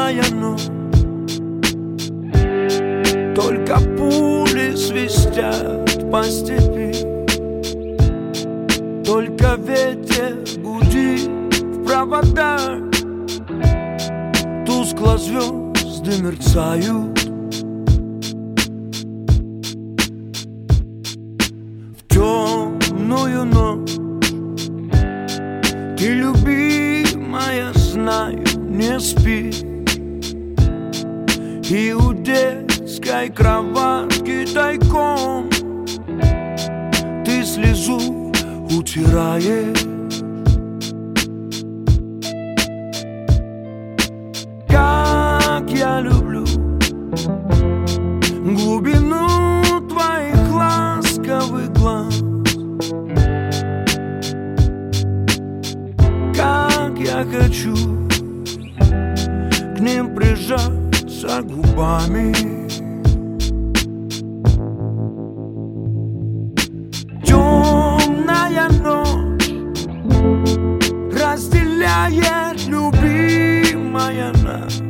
темная ночь, только пули свистят по степи, только ветер гудит в проводах, тускло звезды мерцают. В темную ночь ты, любимая, знаю, не спи, и у детской кроватки тайком ты слезу утираешь. Как я люблю глубину твоих ласковых глаз, как я хочу к ним прижаться губами. Темная ночь разделяет, любимая, нас,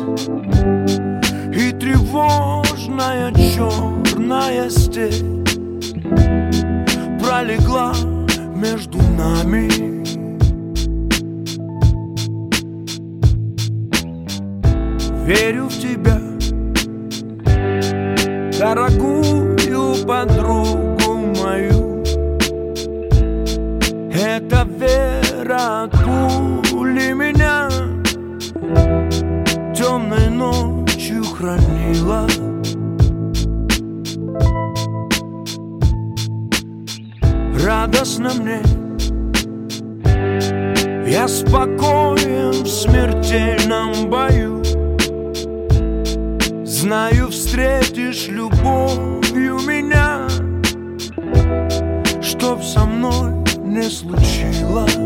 и тревожная черная степь пролегла между нами. Верю в тебя, дорогую подругу мою. Эта вера от пули меня темной ночью хранила. Радостно мне, я спокоен в смертельном бою. Знаю, встретишь любовью меня, чтоб со мной не случилось.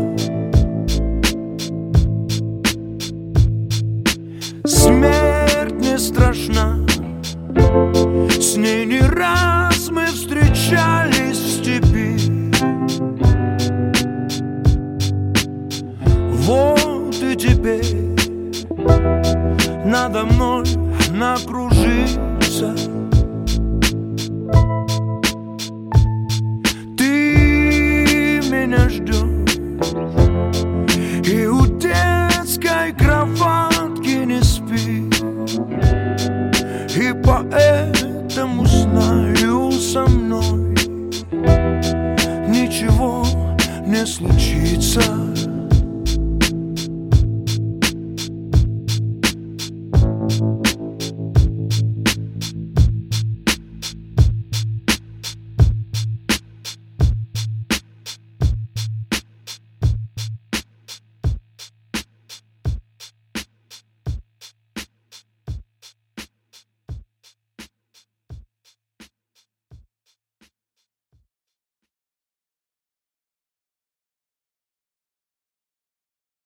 Смерть не страшна, с ней не раз мы встречались в степи. Вот и теперь надо мной она кружится. Ты меня ждешь, и у детской кроватки не спи, и поэтому знаю, со мной ничего не случится.